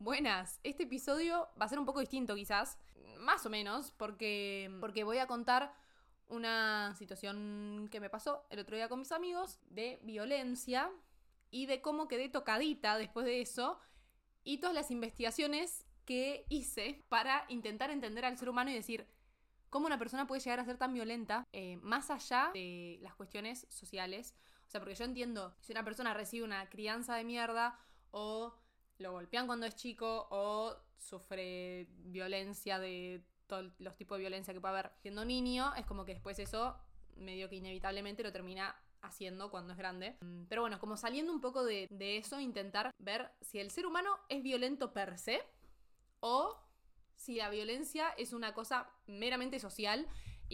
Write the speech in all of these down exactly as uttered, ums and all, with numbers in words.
Buenas, este episodio va a ser un poco distinto quizás, más o menos, porque, porque voy a contar una situación que me pasó el otro día con mis amigos de violencia y de cómo quedé tocadita después de eso y todas las investigaciones que hice para intentar entender al ser humano y decir cómo una persona puede llegar a ser tan violenta eh, más allá de las cuestiones sociales. O sea, porque yo entiendo si una persona recibe una crianza de mierda o lo golpean cuando es chico o sufre violencia de todos los tipos de violencia que puede haber siendo niño, es como que después eso medio que inevitablemente lo termina haciendo cuando es grande. Pero bueno, como saliendo un poco de, de eso, intentar ver si el ser humano es violento per se o si la violencia es una cosa meramente social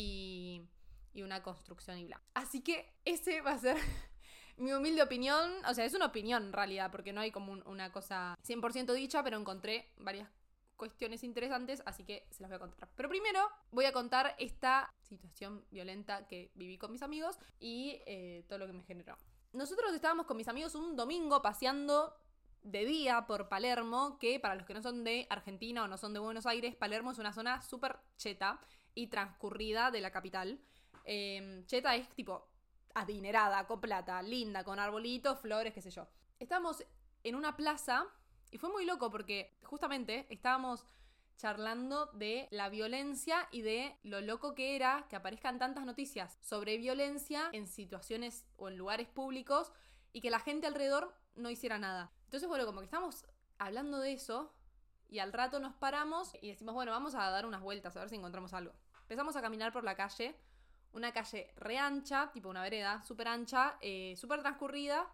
y, y una construcción y bla. Así que ese va a ser mi humilde opinión. O sea, es una opinión en realidad, porque no hay como un, una cosa cien por ciento dicha, pero encontré varias cuestiones interesantes, así que se las voy a contar. Pero primero voy a contar esta situación violenta que viví con mis amigos y eh, todo lo que me generó. Nosotros estábamos con mis amigos un domingo paseando de día por Palermo, que para los que no son de Argentina o no son de Buenos Aires, Palermo es una zona súper cheta y transcurrida de la capital. Eh, cheta es tipo adinerada, con plata, linda, con arbolitos, flores, qué sé yo. Estábamos en una plaza y fue muy loco porque justamente estábamos charlando de la violencia y de lo loco que era que aparezcan tantas noticias sobre violencia en situaciones o en lugares públicos y que la gente alrededor no hiciera nada. Entonces, bueno, como que estamos hablando de eso y al rato nos paramos y decimos, bueno, vamos a dar unas vueltas a ver si encontramos algo. Empezamos a caminar por la calle, una calle re ancha, tipo una vereda súper ancha, eh, súper transcurrida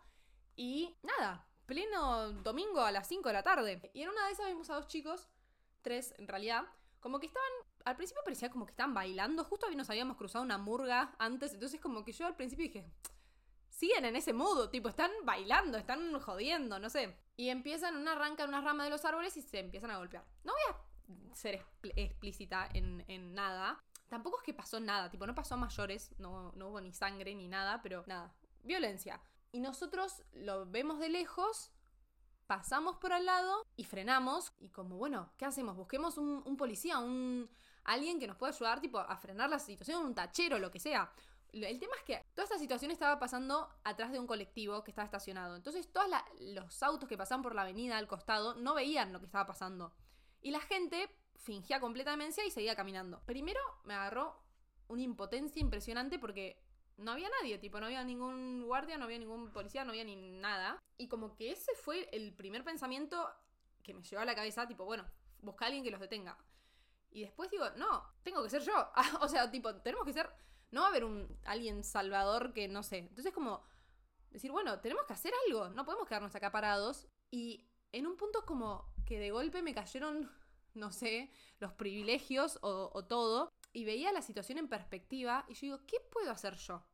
y nada, pleno domingo a las cinco de la tarde. Y en una de esas vimos a dos chicos, tres en realidad, como que estaban, al principio parecía como que estaban bailando, justo nos habíamos cruzado una murga antes, entonces como que yo al principio dije, siguen en ese mood, tipo, están bailando, están jodiendo, no sé. Y empiezan, una arrancan unas ramas de los árboles y se empiezan a golpear. No voy a ser expl- explícita en, en nada. Tampoco es que pasó nada, tipo, no pasó a mayores, no, no hubo ni sangre ni nada, pero nada, violencia. Y nosotros lo vemos de lejos, pasamos por al lado y frenamos. Y como, bueno, ¿qué hacemos? Busquemos un, un policía, un alguien que nos pueda ayudar, tipo, a frenar la situación, un tachero, lo que sea. El tema es que toda esta situación estaba pasando atrás de un colectivo que estaba estacionado. Entonces todos la, los autos que pasaban por la avenida al costado no veían lo que estaba pasando. Y la gente fingía completa demencia y seguía caminando. Primero me agarró una impotencia impresionante porque no había nadie. Tipo, no había ningún guardia, no había ningún policía, no había ni nada. Y como que ese fue el primer pensamiento que me llegó a la cabeza. Tipo, bueno, busca a alguien que los detenga. Y después digo, no, tengo que ser yo. O sea, tipo, tenemos que ser... No va a haber un alguien salvador que no sé. Entonces como decir, bueno, tenemos que hacer algo. No podemos quedarnos acá parados. Y en un punto como que de golpe me cayeron, no sé, los privilegios o, o todo. Y veía la situación en perspectiva. Y yo digo, ¿qué puedo hacer yo?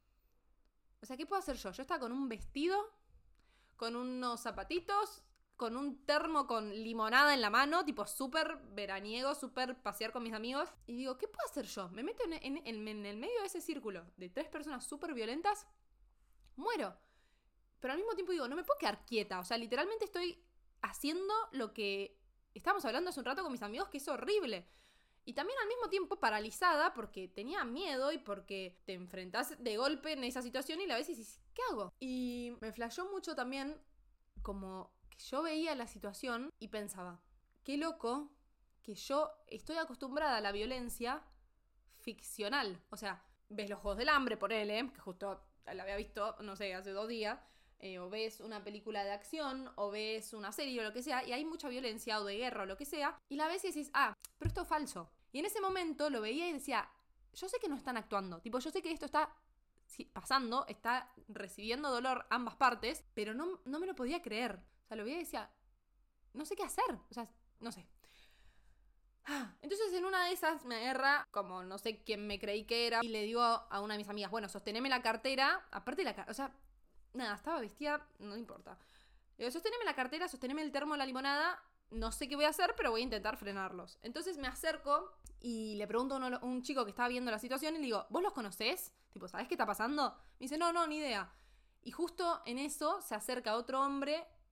O sea, ¿qué puedo hacer yo? Yo estaba con un vestido, con unos zapatitos, con un termo con limonada en la mano, tipo súper veraniego, súper pasear con mis amigos. Y digo, ¿qué puedo hacer yo? Me meto en, en, en, en el medio de ese círculo de tres personas súper violentas, muero. Pero al mismo tiempo digo, no me puedo quedar quieta. O sea, literalmente estoy haciendo lo que estábamos hablando hace un rato con mis amigos, que es horrible. Y también al mismo tiempo paralizada porque tenía miedo y porque te enfrentás de golpe en esa situación y la ves y dices, ¿qué hago? Y me flashó mucho también como que yo veía la situación y pensaba, qué loco que yo estoy acostumbrada a la violencia ficcional. O sea, ves los Juegos del Hambre, ponele, que justo la había visto, no sé, hace dos días, eh, o ves una película de acción, o ves una serie o lo que sea, y hay mucha violencia o de guerra o lo que sea, y la ves y decís, ah, pero esto es falso. Y en ese momento lo veía y decía, yo sé que no están actuando, tipo, yo sé que esto está pasando, está recibiendo dolor ambas partes, pero no, no me lo podía creer. O sea, lo veía y decía, no sé qué hacer. O sea, no sé. Entonces en una de esas me agarra, como no sé quién me creí que era, y le digo a una de mis amigas, bueno, sosteneme la cartera, aparte de la cartera, o sea, nada, estaba vestida, no importa. Le digo, sosteneme la cartera, sosteneme el termo de la limonada, no sé qué voy a hacer, pero voy a intentar frenarlos. Entonces me acerco y le pregunto a uno, un chico que estaba viendo la situación y le digo, ¿vos los conocés? Tipo, ¿sabés qué está pasando? Me dice, no, no, ni idea. Y justo en eso se acerca otro hombre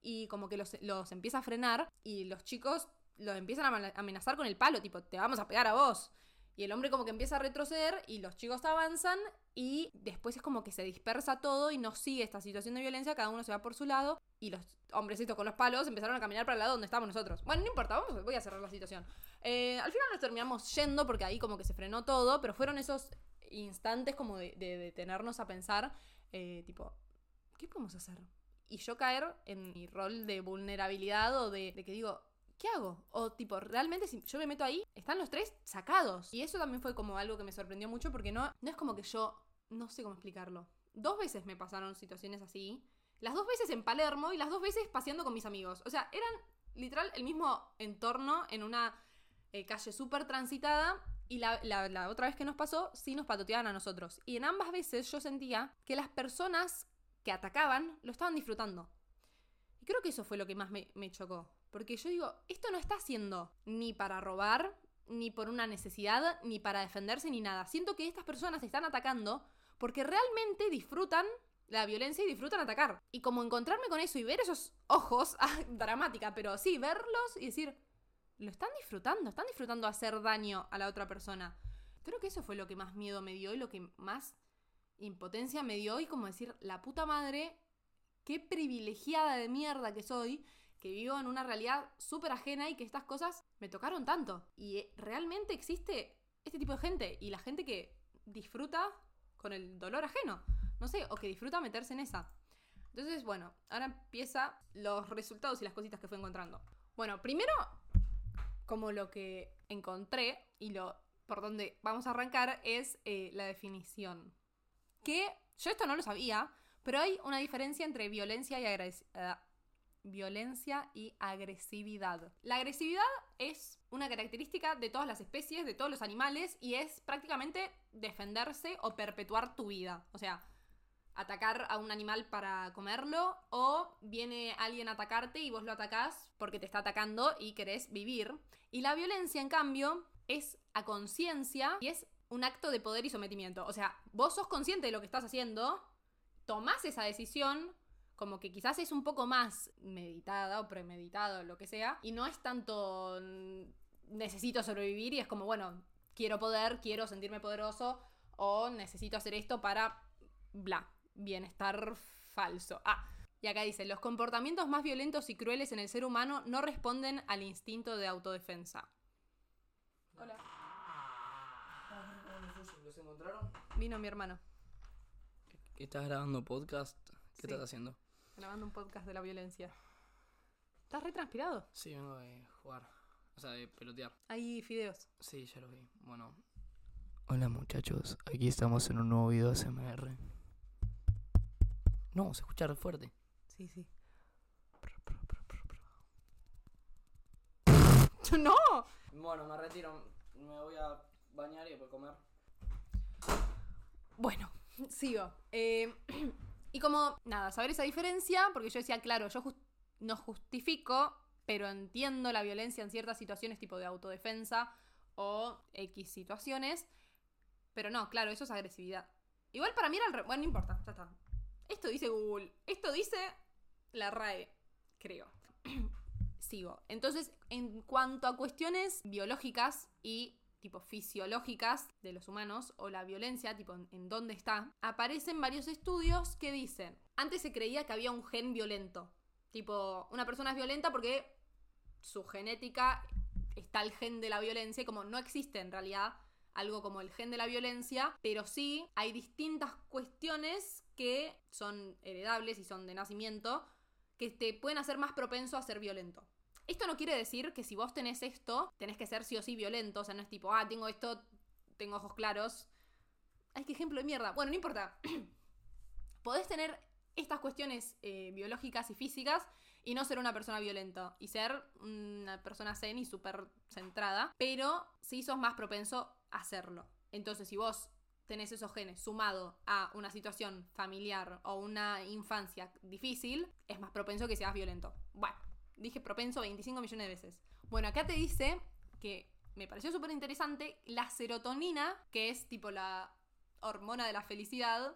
y como que los, los empieza a frenar y los chicos los empiezan a amenazar con el palo, tipo, te vamos a pegar a vos. Y el hombre como que empieza a retroceder y los chicos avanzan y después es como que se dispersa todo y no sigue esta situación de violencia, cada uno se va por su lado y los hombrecitos con los palos empezaron a caminar para el lado donde estábamos nosotros. Bueno, no importa, vamos, voy a cerrar la situación. Eh, al final nos terminamos yendo porque ahí como que se frenó todo, pero fueron esos instantes como de, de, de detenernos a pensar, eh, tipo, ¿qué podemos hacer? Y yo caer en mi rol de vulnerabilidad o de, de que digo, ¿qué hago? O tipo, realmente si yo me meto ahí, están los tres sacados. Y eso también fue como algo que me sorprendió mucho porque no, no es como que yo, no sé cómo explicarlo. Dos veces me pasaron situaciones así. Las dos veces en Palermo y las dos veces paseando con mis amigos. O sea, eran literal el mismo entorno en una eh, calle súper transitada. Y la, la, la otra vez que nos pasó, sí nos patoteaban a nosotros. Y en ambas veces yo sentía que las personas que atacaban lo estaban disfrutando. Y creo que eso fue lo que más me, me chocó. Porque yo digo, esto no está haciendo ni para robar, ni por una necesidad, ni para defenderse, ni nada. Siento que estas personas están atacando porque realmente disfrutan la violencia y disfrutan atacar. Y como encontrarme con eso y ver esos ojos, ah, dramática, pero sí, verlos y decir, lo están disfrutando, están disfrutando hacer daño a la otra persona. Creo que eso fue lo que más miedo me dio y lo que más impotencia me dio y como decir, la puta madre, qué privilegiada de mierda que soy, que vivo en una realidad súper ajena y que estas cosas me tocaron tanto. Y realmente existe este tipo de gente y la gente que disfruta con el dolor ajeno, no sé, o que disfruta meterse en esa. Entonces, bueno, ahora empieza los resultados y las cositas que fui encontrando. Bueno, primero, como lo que encontré y lo por donde vamos a arrancar es eh, la definición. Que yo esto no lo sabía, pero hay una diferencia entre violencia y agresividad. Violencia y agresividad. La agresividad es una característica de todas las especies, de todos los animales, y es prácticamente defenderse o perpetuar tu vida. O sea, atacar a un animal para comerlo, o viene alguien a atacarte y vos lo atacás porque te está atacando y querés vivir. Y la violencia, en cambio, es a conciencia y es un acto de poder y sometimiento. O sea, vos sos consciente de lo que estás haciendo, tomás esa decisión, como que quizás es un poco más meditada o premeditada o lo que sea, y no es tanto necesito sobrevivir y es como, bueno, quiero poder, quiero sentirme poderoso o necesito hacer esto para, bla, bienestar falso. Ah, y acá dice, los comportamientos más violentos y crueles en el ser humano no responden al instinto de autodefensa. Hola. ¿Los encontraron? Vino mi hermano. ¿Estás grabando podcast? ¿Qué Sí. estás haciendo? Grabando un podcast de la violencia. ¿Estás re transpirado? Sí, vengo de jugar. O sea, de pelotear. Hay fideos. Sí, ya los vi. Bueno. Hola muchachos, aquí estamos en un nuevo video A S M R. No, se escucha re fuerte. Sí, sí. ¡No! Bueno, me retiro. Me voy a bañar y después comer. Bueno, sigo. Eh, y como, nada, saber esa diferencia, porque yo decía, claro, yo just- no justifico, pero entiendo la violencia en ciertas situaciones tipo de autodefensa o X situaciones, pero no, claro, eso es agresividad. Igual para mí era al re- Bueno, no importa, ya está. Esto dice Google, esto dice la R A E, creo. Sigo. Entonces, en cuanto a cuestiones biológicas y tipo fisiológicas de los humanos o la violencia, tipo en, en dónde está, aparecen varios estudios que dicen, antes se creía que había un gen violento, tipo una persona es violenta porque su genética está el gen de la violencia, y como no existe en realidad algo como el gen de la violencia, pero sí hay distintas cuestiones que son heredables y son de nacimiento que te pueden hacer más propenso a ser violento. Esto no quiere decir que si vos tenés esto, tenés que ser sí o sí violento. O sea, no es tipo, ah, tengo esto, tengo ojos claros. Ay, qué ejemplo de mierda. Bueno, no importa. Podés tener estas cuestiones eh, biológicas y físicas y no ser una persona violenta. Y ser una persona zen y súper centrada. Pero sí sos más propenso a hacerlo. Entonces, si vos tenés esos genes sumado a una situación familiar o una infancia difícil, es más propenso que seas violento. Bueno. Dije propenso veinticinco millones de veces. Bueno, acá te dice que me pareció súper interesante la serotonina, que es tipo la hormona de la felicidad,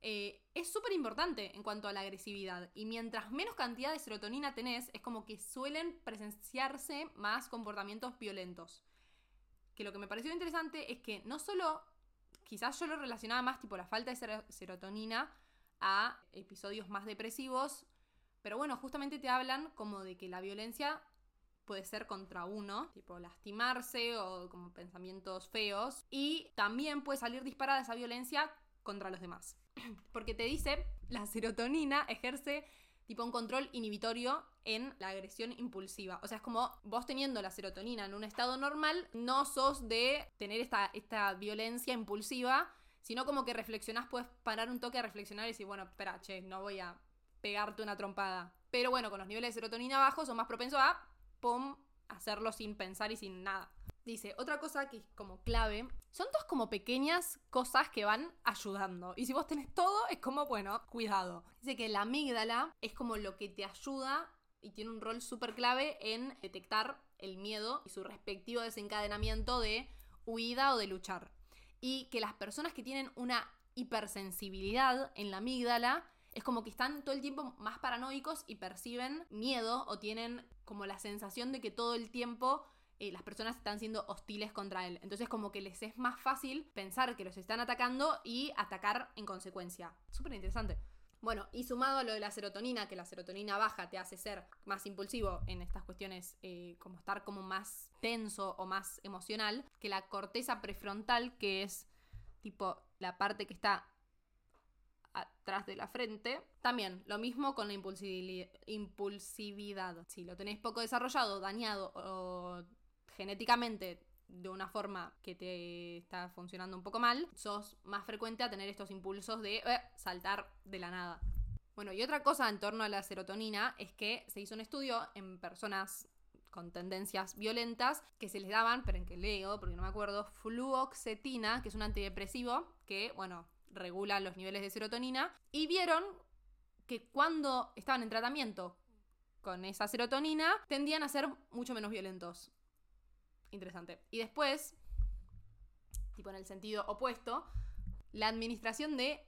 eh, es súper importante en cuanto a la agresividad. Y mientras menos cantidad de serotonina tenés, es como que suelen presenciarse más comportamientos violentos. Que lo que me pareció interesante es que no solo, quizás yo lo relacionaba más tipo la falta de ser- serotonina a episodios más depresivos, pero bueno, justamente te hablan como de que la violencia puede ser contra uno, tipo lastimarse o como pensamientos feos, y también puede salir disparada esa violencia contra los demás. Porque te dice, la serotonina ejerce tipo un control inhibitorio en la agresión impulsiva. O sea, es como vos teniendo la serotonina en un estado normal, no sos de tener esta, esta violencia impulsiva, sino como que reflexionás, puedes parar un toque a reflexionar y decir, bueno, espera, che, no voy a pegarte una trompada. Pero bueno, con los niveles de serotonina bajos son más propensos a, pum, hacerlo sin pensar y sin nada. Dice, otra cosa que es como clave, son todas como pequeñas cosas que van ayudando. Y si vos tenés todo, es como, bueno, cuidado. Dice que la amígdala es como lo que te ayuda y tiene un rol súper clave en detectar el miedo y su respectivo desencadenamiento de huida o de luchar. Y que las personas que tienen una hipersensibilidad en la amígdala es como que están todo el tiempo más paranoicos y perciben miedo o tienen como la sensación de que todo el tiempo eh, las personas están siendo hostiles contra él. Entonces como que les es más fácil pensar que los están atacando y atacar en consecuencia. Súper interesante. Bueno, y sumado a lo de la serotonina, que la serotonina baja te hace ser más impulsivo en estas cuestiones, eh, como estar como más tenso o más emocional, que la corteza prefrontal, que es tipo la parte que está atrás de la frente. También, lo mismo con la impulsivi- impulsividad. Si lo tenés poco desarrollado, dañado o genéticamente de una forma que te está funcionando un poco mal, sos más frecuente a tener estos impulsos de eh, saltar de la nada. Bueno, y otra cosa en torno a la serotonina es que se hizo un estudio en personas con tendencias violentas que se les daban, esperen que leo porque no me acuerdo, fluoxetina, que es un antidepresivo que, bueno, regula los niveles de serotonina, y vieron que cuando estaban en tratamiento con esa serotonina tendían a ser mucho menos violentos. Interesante. Y después, tipo en el sentido opuesto, la administración de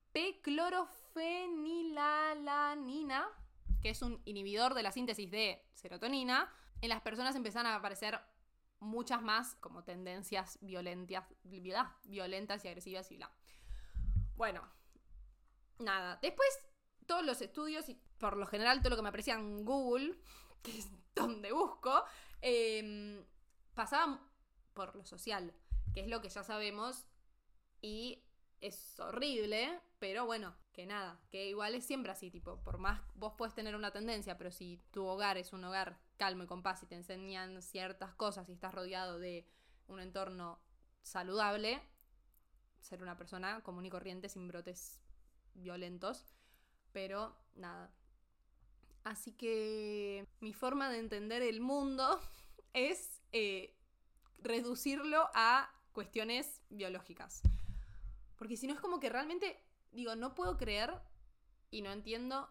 P-clorofenilalanina, que es un inhibidor de la síntesis de serotonina, en las personas empezaron a aparecer muchas más como tendencias violentas, violentas y agresivas y bla. Bueno, nada. Después, todos los estudios, y por lo general todo lo que me aparecía en Google, que es donde busco, eh, pasaban por lo social, que es lo que ya sabemos y es horrible, pero bueno, que nada, que igual es siempre así, tipo, por más vos puedes tener una tendencia, pero si tu hogar es un hogar calmo y con paz y te enseñan ciertas cosas y estás rodeado de un entorno saludable, ser una persona común y corriente sin brotes violentos, pero nada. Así que mi forma de entender el mundo es eh, reducirlo a cuestiones biológicas. Porque si no es como que realmente, digo, no puedo creer y no entiendo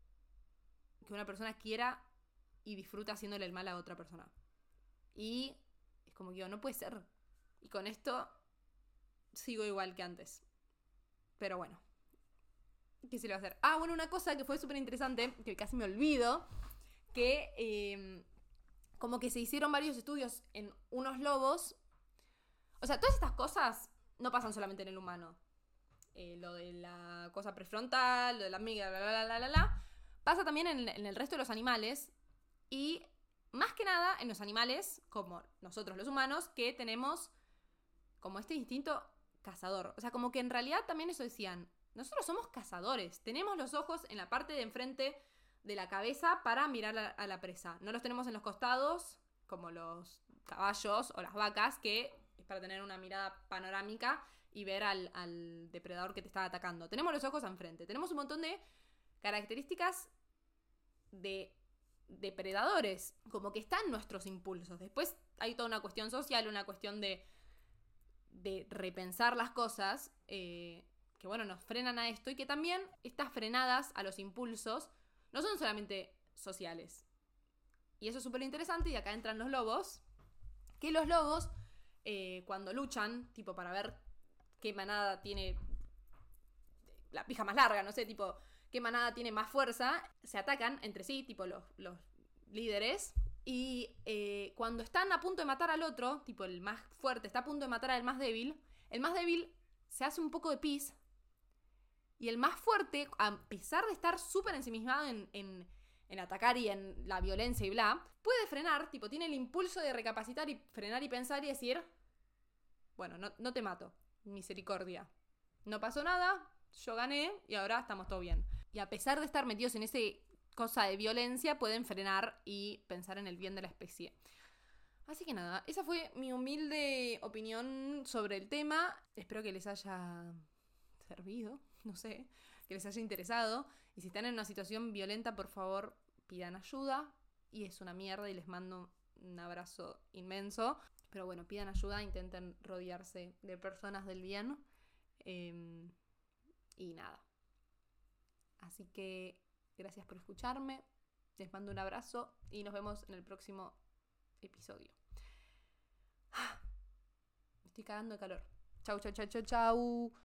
que una persona quiera y disfruta haciéndole el mal a otra persona. Y es como que digo, no puede ser. Y con esto sigo igual que antes. Pero bueno, ¿qué se le va a hacer? Ah, bueno, una cosa que fue súper interesante, que casi me olvido, que eh, como que se hicieron varios estudios en unos lobos. O sea, todas estas cosas no pasan solamente en el humano. Eh, lo de la cosa prefrontal, lo de la amígdala, la, la, la, la, la, pasa también en, en el resto de los animales. Y más que nada en los animales, como nosotros los humanos, que tenemos como este instinto cazador. O sea, como que en realidad también eso decían, nosotros somos cazadores. Tenemos los ojos en la parte de enfrente de la cabeza para mirar a, a la presa. No los tenemos en los costados, como los caballos o las vacas, que es para tener una mirada panorámica y ver al, al depredador que te está atacando. Tenemos los ojos enfrente. Tenemos un montón de características de depredadores, como que están nuestros impulsos. Después hay toda una cuestión social, una cuestión de, de repensar las cosas, eh, que bueno, nos frenan a esto, y que también estas frenadas a los impulsos no son solamente sociales. Y eso es súper interesante, y acá entran los lobos, que los lobos, eh, cuando luchan, tipo para ver qué manada tiene la pija más larga, no sé, tipo, qué manada tiene más fuerza, se atacan entre sí, tipo los, los líderes, y eh, cuando están a punto de matar al otro, tipo el más fuerte está a punto de matar al más débil, el más débil se hace un poco de pis, y el más fuerte, a pesar de estar súper ensimismado en, en, en atacar y en la violencia y bla, puede frenar, tipo, tiene el impulso de recapacitar y frenar y pensar y decir, bueno, no, no te mato, misericordia. No pasó nada, yo gané y ahora estamos todo bien. Y a pesar de estar metidos en esa cosa de violencia, pueden frenar y pensar en el bien de la especie. Así que nada, esa fue mi humilde opinión sobre el tema. Espero que les haya servido, no sé, que les haya interesado. Y si están en una situación violenta, por favor, pidan ayuda. Y es una mierda y les mando un abrazo inmenso. Pero bueno, pidan ayuda, intenten rodearse de personas del bien. Eh, y nada. Así que gracias por escucharme. Les mando un abrazo y nos vemos en el próximo episodio. Me estoy cagando de calor. Chau, chau, chau, chau, chau.